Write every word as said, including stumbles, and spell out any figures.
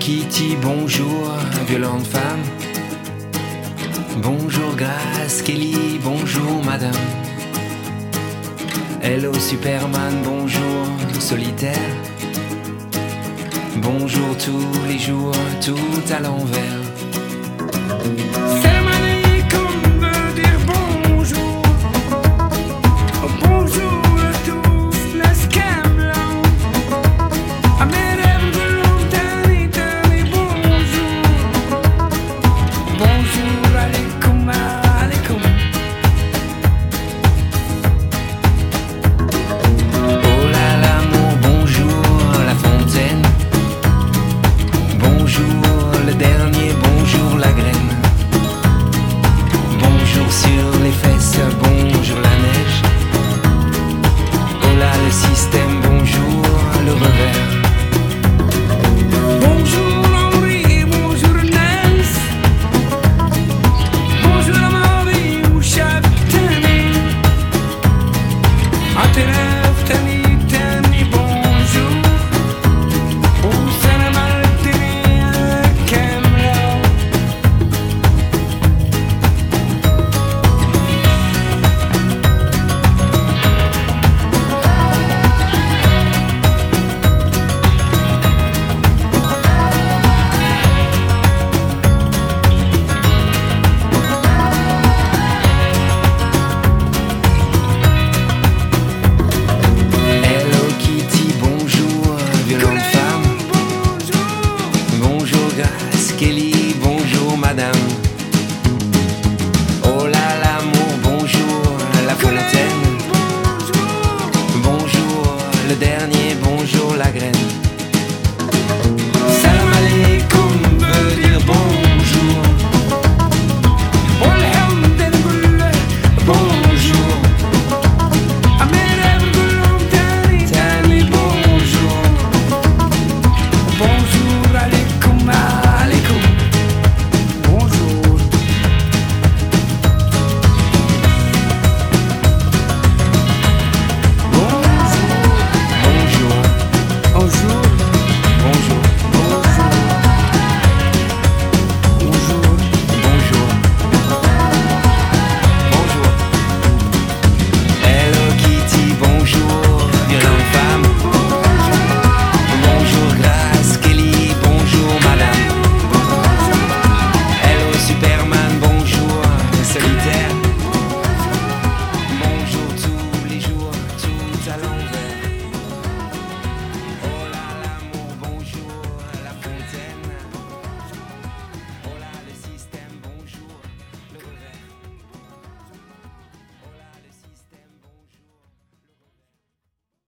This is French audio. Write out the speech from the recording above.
Kitty, bonjour, violente femme. Bonjour Grace, Kelly, bonjour madame. Hello Superman, bonjour solitaire. Bonjour tous les jours, tout à l'envers. Salam alaikum veut dire bonjour. Bonjour à tous, la scamlan. À mes rêves de longtemps et bonjour. Bonjour alaikum, alaikum. Oh là l'amour, bonjour la fontaine. Bonjour le dernier, bonjour la graine. Bonjour sur les fesses, bonjour.